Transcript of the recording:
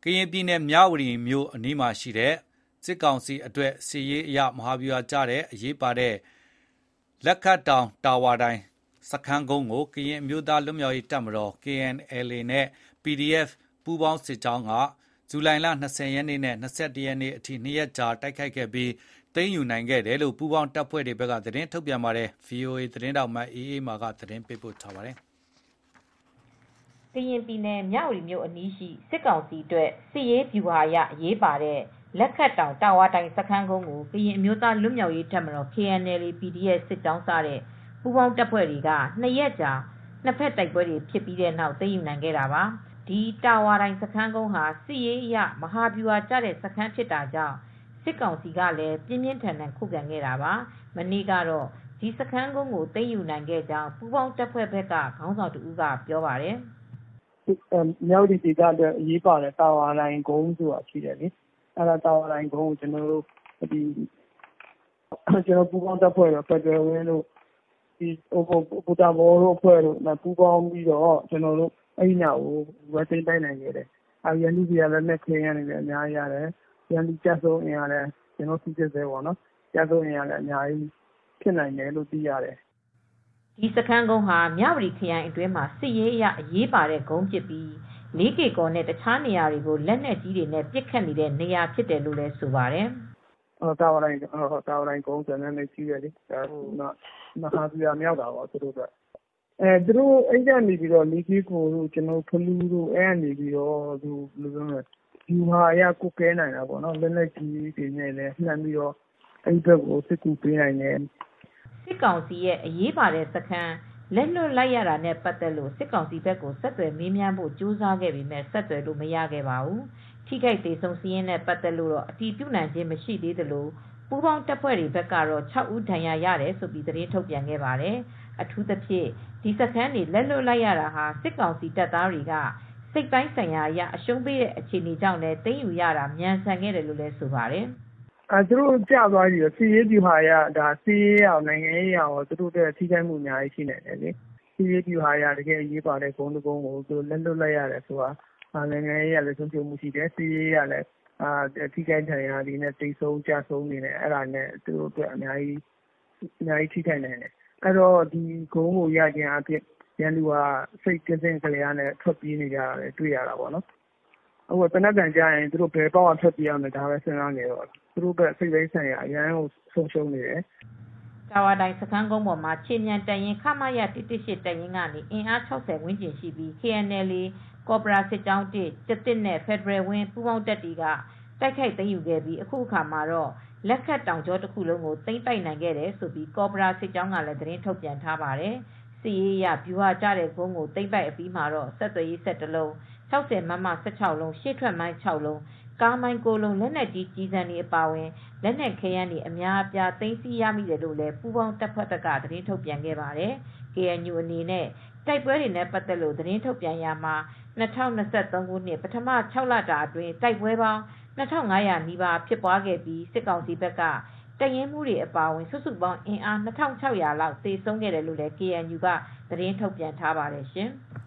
ကရင်ပြည်နယ်မြဝတီမြို့အနီးမှာရှိတဲ့စစ်ကောင်စီအတွက်စစ်ရေးအရမဟာဗျူဟာကျတဲ့အရေးပါတဲ့လက်ခတ်တောင်တာဝါတိုင်စခန်းကုန်းကိုကရင်အမျိုးသားလွတ်မြောက်ရေးတပ်မတော် KNLA နဲ့ PDF ပူးပေါင်းစစ်ကြောင်းကဇူလိုင်လ20ရက်နေ့နဲ့21ရက်နေ့အထိ 2 ရက်ကြာတိုက်ခိုက်ခဲ့ပြီးသိမ်းယူနိုင်ခဲ့တယ်လို့ပူးပေါင်းတပ်ဖွဲ့တွေဘက်ကသတင်းထုတ်ပြန်ပါတယ်။ VOA သတင်းတောက်မအေးအေးမာကသတင်းပေးပို့ထားပါတယ်။ကရင်ပြည်နယ်မြဝတီမြို့အနီးရှိစစ်ကောင်စီအတွက်စစ်ရေးဗျူဟာအရအရေးပါတဲ့လက်ခတ်တောင်တာဝါတိုင်စခန်းကုန်းကိုကရင်အမျိုးသားလွတ်မြောက်ရေးတပ်မတော် KNLA PDF စစ်ကြောင်းစတဲ့ပူးပေါင်းတပ်ဖွဲ့တွေက2 ရက်ကြာနှစ်ဖက်တိုက်ပွဲတွေဖြစ်ပြီးတဲ့နောက်သိမ်းယူနိုင်ခဲ့တာပါ။ဒီတာဝါတိုင်စခန်းကုန်းဟာစစ်ရေးအရမဟာဗျူဟာကျတဲ့စခန်းဖြစ်တာကြောင့်စစ်ကောင်စီကလည်းပြင်းပြင်းထန်ထန်ခုခံခဲ့တာပါ။မနေ့ကတော့ဒီစခန်းကုန်းကိုသိမ်းယူနိုင်ခဲ့ကြောင်းပူးပေါင်းတပ်ဖွဲ့ဘက်ကခေါင်းဆောင်တဦးကပြောပါတယ်။ "မြဝတီဒေသအတွက်အရေးပါတဲ့တာဝါတိုင်ကုန်းဆိုတာရှိတယ်လေ။အဲတာဝါတိုင်ကုန်းကိုကျနော်တို့ပူးပေါင်းတပ်ဖွဲ့ဖက်ဒရယ်ဝင်းတို့ပူတာဘောတို့အဖွဲ့တို့ပူးပေါင်းပြီးအဲဒီညကိုသိမ်းပိုက်နိုင်ခဲ့တယ်။ရန်သူဆီကလက်နက်ခဲယမ်းတွေလည်းအများကြီးရတယ်။ရန်သူကျဆုံးအင်အားလည်းကျနော်တို့စိစစ်ဆဲပေါ့နော်။ကျဆုံးအင်အားလည်းအများကြီးဖြစ်နိုင်တယ်လို့သိရတယ်။ " ဒီစခန်းကုန်းဟာမြဝတီခရိုင်အတွင်းမှာစစ်ရေးအရအရေးပါတဲ့ကုန်းဖြစ်ပြီးလေးကေကော်နဲ့တခြားနေရာတွေကိုလက်နက်ကြီးတွေနဲ့ပစ်ခတ်နေတဲ့နေရာဖြစ်တယ်လို့လည်းဆိုပါတယ်။ "တာဝါတိုင်ကုန်းဆိုတာနာမည်ကြီးတယ်လေ။မဟာဗျူဟာမြောက်တာပေါ့သူတို့အတွက်။အဲဒီကနေလေးကေ့ကော်တို့ဖလူးတို့အဲဒီကနေဗျူဟာအရကွပ်ကဲနိုင်တာပေါ့နော်။လက်နက်ကြီးတွေနဲ့လည်းလှမ်းပြီးအဲဒီဘက်ကိုစစ်ကူပေးနိုင်တယ်။ " စစ်ကောင်စီရဲ့အရေးပါတဲ့စခန်းလက်လွှတ်လိုက်ရတာနဲ့ပတ်သက်လို့စစ်ကောင်စီဘက်ကိုဆက်သွယ်မေးမြန်းဖို့ကြိုးစားခဲ့ပေမဲ့ဆက်သွယ်လို့မရခဲ့ပါဘူး။ထိခိုက်သေဆုံးစာရင်းနဲ့ပတ်သက်လို့အတည်ပြုနိုင်ခြင်းမရှိသေးသလိုပူးပေါင်းတပ်ဖွဲ့တွေဘက်ကတော့6 ဦးဒဏ်ရာရတယ်လို့သတင်းထုတ်ပြန်ခဲ့ပါတယ်။အထူးသဖြင့်ဒီစခန်းတွေလက်လွှတ်လိုက်ရတာဟာစစ်ကောင်စီတပ်သားတွေကစိတ်ပိုင်းဆိုင်ရာအရအရှုံးပေးတဲ့အခြေအနေကြောင့်လည်းသိမ်းယူရတာမြန်ဆန်ခဲ့တယ်လို့လည်းဆိုပါတယ်။ "သူတို့ကျသွားပြီစစ်ရေးဗျူဟာအရစစ်ရေးရောနိုင်ငံရေးရောသူတို့အတွက်ထိခိုက်မှုအများကြီးရှိနိုင်တယ်လေ။စစ်ရေးဗျူဟာအရတကယ်အရေးပါတဲ့ကုန်းတကုန်းကိုလက်လွှတ်လိုက်ရတယ်ဆိုတာနိုင်ငံရေးအရလည်းဆုံးရှုံးမှုရှိတယ်။စစ်ရေးအရလည်းထိခိုက်ဒဏ်ရာတွေနဲ့သေဆုံးကျဆုံးတွေနဲ့သူတို့အတွက်အများကြီးထိခိုက်နိုင်တယ်။အဲဒီတော့ဒီကုန်းကိုရခြင်းအားဖြင့်ရန်သူကစိတ်ကစဉ့်ကလျားနဲ့ထွက်ပြေးနေကြတာတွေ့ရတာပေါ့နော်။အခုသေနတ်သံကြားရင်သူတို့ဘယ်ပေါက်ကထွက်ပြေးရမလဲဒါပဲစဉ်းစားနေတော့တာ။သူတို့စိတ်ပိုင်းဆိုင်ရာအရမ်းကိုဆုံးရှုံးနေတယ်။ " တာဝါတိုင်စခန်းကုန်းပေါ်မှာခြေမြန်တပ်ရင်းခမရ118တပ်ရင်းကနေအင်အား60ဝန်းကျင်ရှိပြီး KNLA ကော်ပရာစစ်ကြောင်း ကျားသစ်နဲ့ဖက်ဒရယ်ဝင်းပူးပေါင်းတပ်တွေကတိုက်ခိုက်သိမ်းယူခဲ့ပြီးအခုအခါမှာတော့လက်ခတ်တောင်ကြောတခုလုံးကိုသိမ်းပိုက်နိုင်ခဲ့တယ်လို့ကော်ပိုရာစစ်ကြောင်းကလည်းသတင်းထုတ်ပြန်ထားပါတယ်။စစ်ရေးအရဗျူဟာကျတဲ့ကုန်းကိုသိမ်းပိုက်အပြီးမှာတော့ဆက်သွယ်ရေးစက်တစ်လုံး60မမ16လုံးရှေ့ထွက်မိုင်း6လုံးကားမိုင်း9လုံးလက်နက်ကြီးကျည်ဆံတွေအပါအဝင်လက်နက်ခဲယမ်းတွေအများအပြားသိမ်းဆည်းရမိတယ်လို့လည်းပူးပေါင်းတပ်ဖွဲ့ဘက်ကသတင်းထုတ်ပြန်ခဲ့ပါတယ်။ KNU အနေနဲ့တိုက်ပွဲတွေနဲ့ပတ်သက်လို့သတင်းထုတ်ပြန်ရာမှာ2023ခုနှစ်ပထမ6လတာအတွင်းတိုက်ပွဲပေါင်း2500နီးပါးဖြစ်ပွားခဲ့ပြီးစစ်ကောင်စီဘက်ကတပ်ရင်းမှူးတွေအပါအဝင်စုစုပေါင်းအင်အား2600လောက်သေဆုံးခဲ့တယ်လို့လည်း KNU ကသတင်းထုတ်ပြန်ထားပါတယ်ရှင်။